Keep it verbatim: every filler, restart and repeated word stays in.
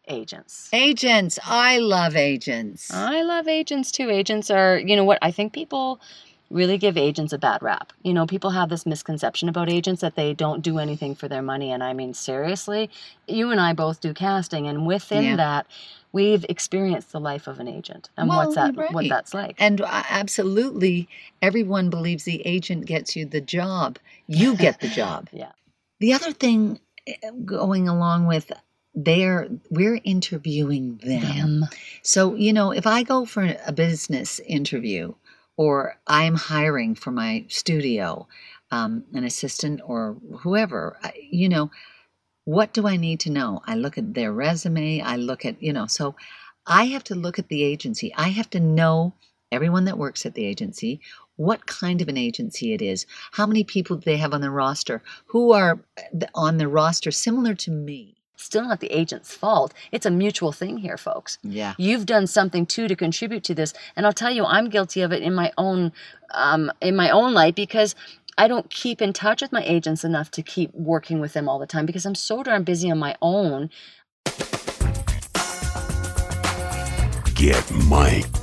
agents. Agents. I love agents. I love agents too. Agents are, you know what, I think people really give agents a bad rap. You know, people have this misconception about agents that they don't do anything for their money. And I mean, seriously, you and I both do casting. And within Yeah. that, we've experienced the life of an agent and Well, what's that, right. what that's like. And uh, absolutely, everyone believes the agent gets you the job. You get the job. Yeah. The other thing uh, going along with they're we're interviewing them. Them. So, you know, if I go for a business interview or I'm hiring for my studio, um, an assistant or whoever, I- you know, what do I need to know? I look at their resume. I look at, you know, so I have to look at the agency. I have to know everyone that works at the agency, what kind of an agency it is, how many people they have on the roster, who are on the roster similar to me. Still not the agent's fault. It's a mutual thing here, folks. Yeah. You've done something too to contribute to this, and I'll tell you, I'm guilty of it in my own, um, in my own life because I don't keep in touch with my agents enough to keep working with them all the time because I'm so darn busy on my own. Get Mike.